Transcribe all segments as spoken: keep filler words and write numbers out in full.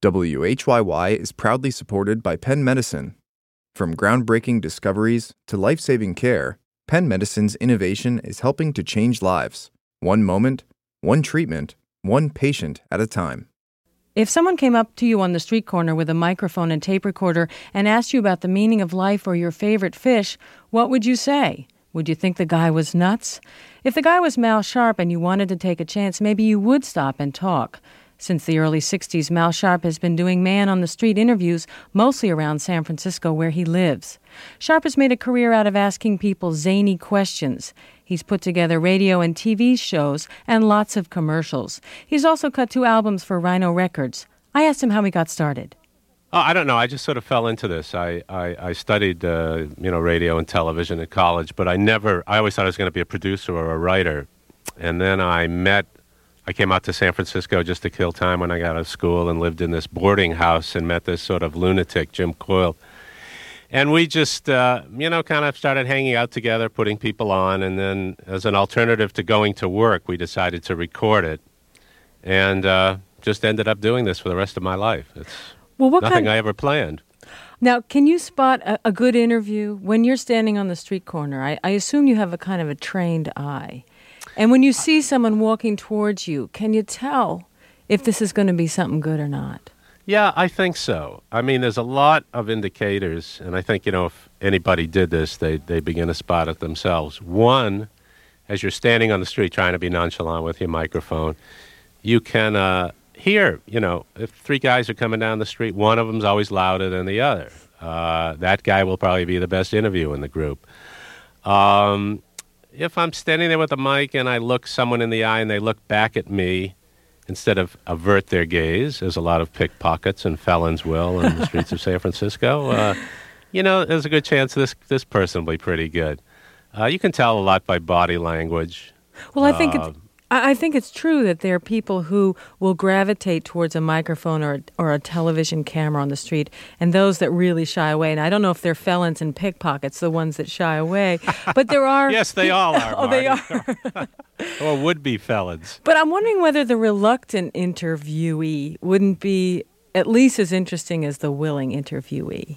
W H Y Y is proudly supported by Penn Medicine. From groundbreaking discoveries to life-saving care, Penn Medicine's innovation is helping to change lives, one moment, one treatment, one patient at a time. If someone came up to you on the street corner with a microphone and tape recorder and asked you about the meaning of life or your favorite fish, what would you say? Would you think the guy was nuts? If the guy was Mal Sharp and you wanted to take a chance, maybe you would stop and talk. Since the early sixties, Mal Sharp has been doing man-on-the-street interviews, mostly around San Francisco, where he lives. Sharp has made a career out of asking people zany questions. He's put together radio and T V shows and lots of commercials. He's also cut two albums for Rhino Records. I asked him how he got started. Oh, I don't know. I just sort of fell into this. I, I, I studied, uh, you know, radio and television at college, but I never, I always thought I was going to be a producer or a writer. And then I met, I came out to San Francisco just to kill time when I got out of school and lived in this boarding house and met this sort of lunatic, Jim Coyle. And we just, uh, you know, kind of started hanging out together, putting people on. And then as an alternative to going to work, we decided to record it. And uh, just ended up doing this for the rest of my life. It's well, what nothing kind... I ever planned. Now, can you spot a, a good interview when you're standing on the street corner? I, I assume you have a kind of a trained eye. And when you see someone walking towards you, can you tell if this is going to be something good or not? Yeah, I think so. I mean, there's a lot of indicators, and I think, you know, if anybody did this, they they begin to spot it themselves. One, as you're standing on the street trying to be nonchalant with your microphone, you can uh, hear, you know, if three guys are coming down the street, one of them's always louder than the other. Uh, that guy will probably be the best interview in the group. Um, if I'm standing there with a mic and I look someone in the eye and they look back at me, instead of avert their gaze, as a lot of pickpockets and felons will in the streets of San Francisco, uh, you know, there's a good chance this this person will be pretty good. Uh, you can tell a lot by body language. Well, I think uh, it's I I think it's true that there are people who will gravitate towards a microphone or or a television camera on the street, and those that really shy away. And I don't know if they're felons and pickpockets, the ones that shy away, but there are. Yes, they all are. Oh, they are. Or would-be felons. But I'm wondering whether the reluctant interviewee wouldn't be at least as interesting as the willing interviewee.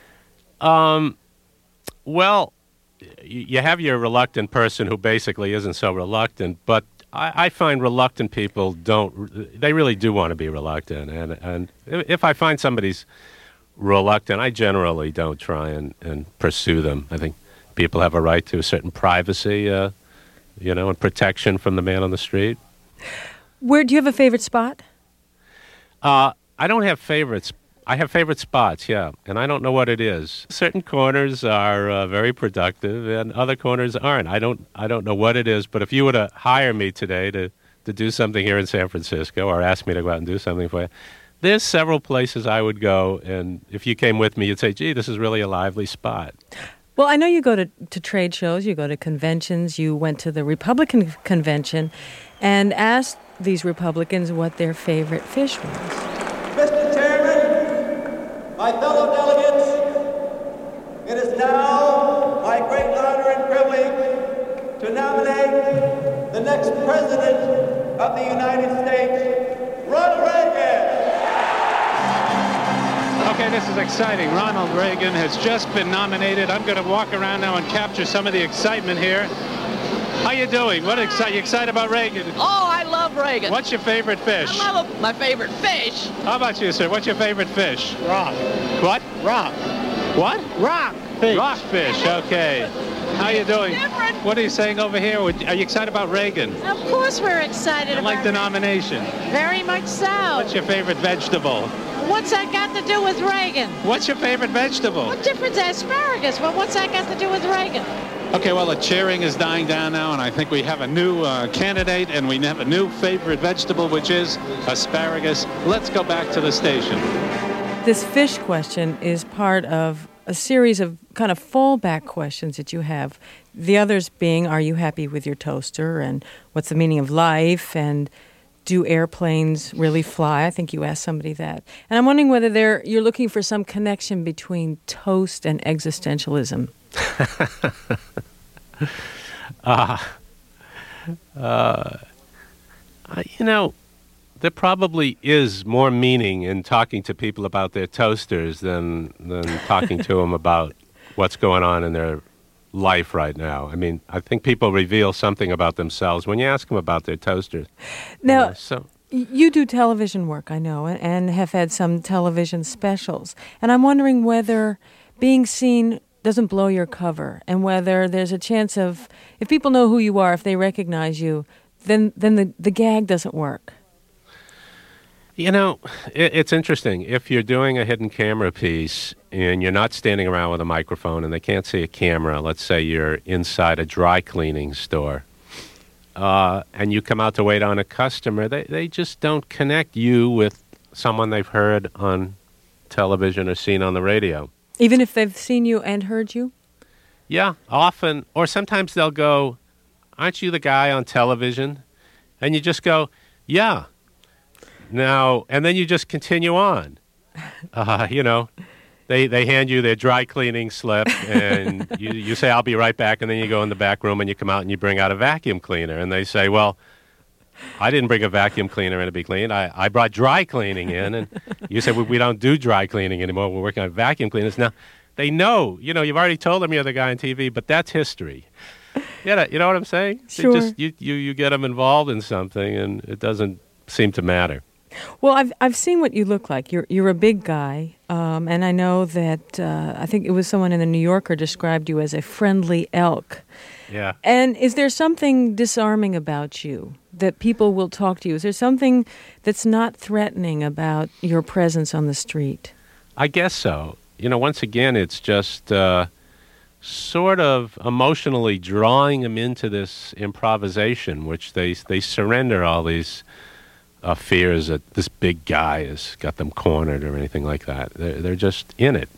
Um, well, you have your reluctant person who basically isn't so reluctant, but I, I find reluctant people don't, they really do want to be reluctant. And, and if I find somebody's reluctant, I generally don't try and, and pursue them. I think people have a right to a certain privacy, uh, you know, and protection from the man on the street. Where do you have a favorite spot? Uh, I don't have favorites. I have favorite spots, yeah, and I don't know what it is. Certain corners are uh, very productive, and other corners aren't. I don't. I don't know what it is. But if you were to hire me today to to do something here in San Francisco, or ask me to go out and do something for you, there's several places I would go. And if you came with me, you'd say, "Gee, this is really a lively spot." Well, I know you go to, to trade shows, you go to conventions, you went to the Republican convention and asked these Republicans what their favorite fish was. Mister Chairman, my fellow delegates, it is now my great honor and privilege to nominate the next President of the United States, Ronald Reagan. Okay, this is exciting. Ronald Reagan has just been nominated. I'm going to walk around now and capture some of the excitement here. How you doing? What exci- you excited about Reagan? Oh, I love Reagan. What's your favorite fish? I love my favorite fish. How about you, sir? What's your favorite fish? Rock. What? Rock. What? Rock fish. Rock fish, okay. How you doing? Different. What are you saying over here? Are you excited about Reagan? Of course we're excited You about like the Reagan. nomination? Very much so. What's your favorite vegetable? What's that got to do with Reagan? What's your favorite vegetable? What difference is asparagus? Well, what's that got to do with Reagan? Okay, well, the cheering is dying down now, and I think we have a new uh, candidate, and we have a new favorite vegetable, which is asparagus. Let's go back to the station. This fish question is part of a series of kind of fallback questions that you have. The others being, are you happy with your toaster? And what's the meaning of life? And do airplanes really fly? I think you asked somebody that. And I'm wondering whether they're, you're looking for some connection between toast and existentialism. uh, uh, you know, there probably is more meaning in talking to people about their toasters than than talking to them about what's going on in their life right now. I mean, I think people reveal something about themselves when you ask them about their toasters. Now, You know, so you do television work, I know, and have had some television specials. And I'm wondering whether being seen doesn't blow your cover, and whether there's a chance of, if people know who you are, if they recognize you, then then the, the gag doesn't work. You know, it, it's interesting. If you're doing a hidden camera piece and you're not standing around with a microphone and they can't see a camera, let's say you're inside a dry cleaning store, uh, and you come out to wait on a customer, they, they just don't connect you with someone they've heard on television or seen on the radio. Even if they've seen you and heard you? Yeah, often. Or sometimes they'll go, aren't you the guy on television? And you just go, yeah. Now, and then you just continue on. Uh, you know, they they hand you their dry cleaning slip, and you, you say, I'll be right back, and then you go in the back room, and you come out, and you bring out a vacuum cleaner, and they say, well, I didn't bring a vacuum cleaner in to be cleaned. I, I brought dry cleaning in, and you say, well, we don't do dry cleaning anymore. We're working on vacuum cleaners. Now, they know, you know, you've already told them you're the guy on T V, but that's history. You know, you know what I'm saying? Sure. It just, you, you, you get them involved in something, and it doesn't seem to matter. Well, I've I've seen what you look like. You're you're a big guy, um, and I know that uh, I think it was someone in the New Yorker described you as a friendly elk. Yeah. And is there something disarming about you that people will talk to you? Is there something that's not threatening about your presence on the street? I guess so. You know, once again, it's just uh, sort of emotionally drawing them into this improvisation, which they they surrender all these uh, fears that this big guy has got them cornered or anything like that. They're, they're just in it.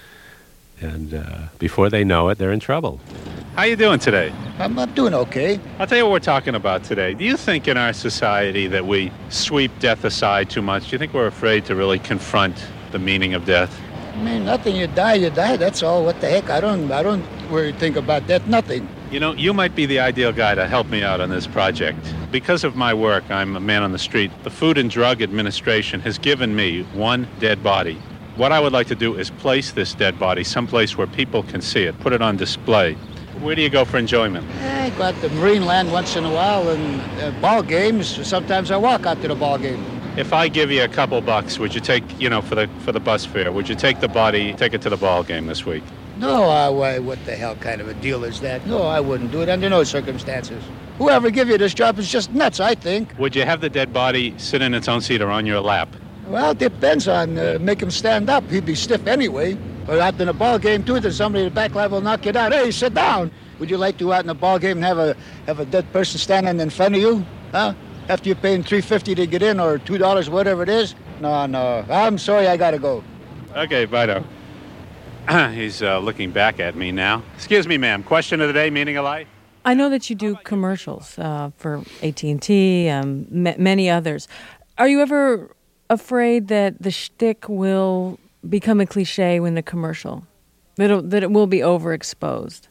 And uh, before they know it, they're in trouble. How you doing today? I'm, I'm doing okay. I'll tell you what we're talking about today. Do you think in our society that we sweep death aside too much? Do you think we're afraid to really confront the meaning of death? I mean, nothing. You die, you die. That's all. What the heck? I don't. I don't worry. Think about that. Nothing. You know, you might be the ideal guy to help me out on this project. Because of my work, I'm a man on the street. The Food and Drug Administration has given me one dead body. What I would like to do is place this dead body someplace where people can see it, put it on display. Where do you go for enjoyment? I go out to Marine Land once in a while, and uh, ball games. Sometimes I walk out to the ball game. If I give you a couple bucks, would you take, you know, for the for the bus fare, would you take the body, take it to the ball game this week? No, I, why, what the hell kind of a deal is that? No, I wouldn't do it under no circumstances. Whoever give you this job is just nuts, I think. Would you have the dead body sit in its own seat or on your lap? Well, it depends on, uh, make him stand up. He'd be stiff anyway. Or out in a ball game, too, there's somebody in the back line will knock you down. Hey, sit down. Would you like to go out in a ball game and have a have a dead person standing in front of you? Huh? After you're paying three fifty to get in or two dollars, whatever it is? No, no. I'm sorry, I got to go. Okay, bye now. He's uh, looking back at me now. Excuse me, ma'am. Question of the day, meaning of life? I know that you do commercials uh, for A T and T, um, m- many others. Are you ever afraid that the shtick will become a cliche when the commercial, that it, that it will be overexposed?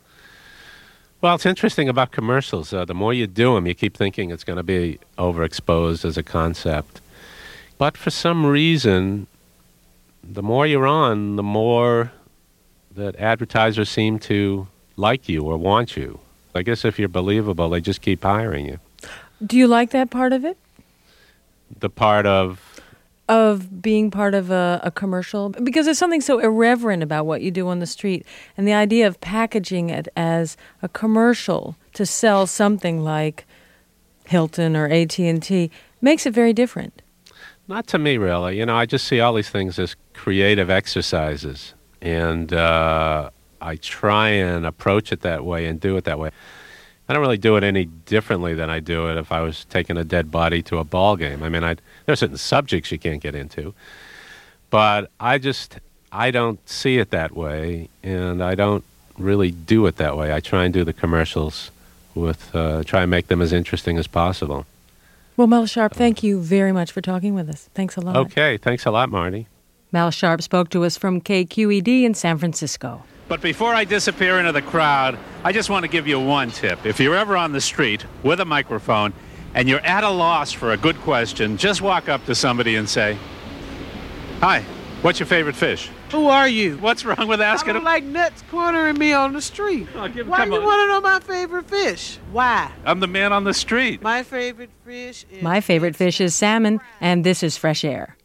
Well, it's interesting about commercials. Uh, the more you do them, you keep thinking it's going to be overexposed as a concept. But for some reason, the more you're on, the more that advertisers seem to like you or want you. I guess if you're believable, they just keep hiring you. Do you like that part of it? The part of... Of being part of a, a commercial? Because there's something so irreverent about what you do on the street. And the idea of packaging it as a commercial to sell something like Hilton or A T and T makes it very different. Not to me, really. You know, I just see all these things as creative exercises. And uh, I try and approach it that way and do it that way. I don't really do it any differently than I do it if I was taking a dead body to a ball game. I mean, I, there are certain subjects you can't get into. But I just, I don't see it that way, and I don't really do it that way. I try and do the commercials with, uh, try and make them as interesting as possible. Well, Mel Sharp, thank you very much for talking with us. Thanks a lot. Okay, thanks a lot, Marty. Mel Sharp spoke to us from K Q E D in San Francisco. But before I disappear into the crowd, I just want to give you one tip. If you're ever on the street with a microphone, and you're at a loss for a good question, just walk up to somebody and say, "Hi, what's your favorite fish?" Who are you? What's wrong with asking I don't him? like nuts cornering me on the street. Oh, give- Why come you on. want to know my favorite fish? Why? I'm the man on the street. My favorite fish is... My favorite fish is salmon, and this is Fresh Air.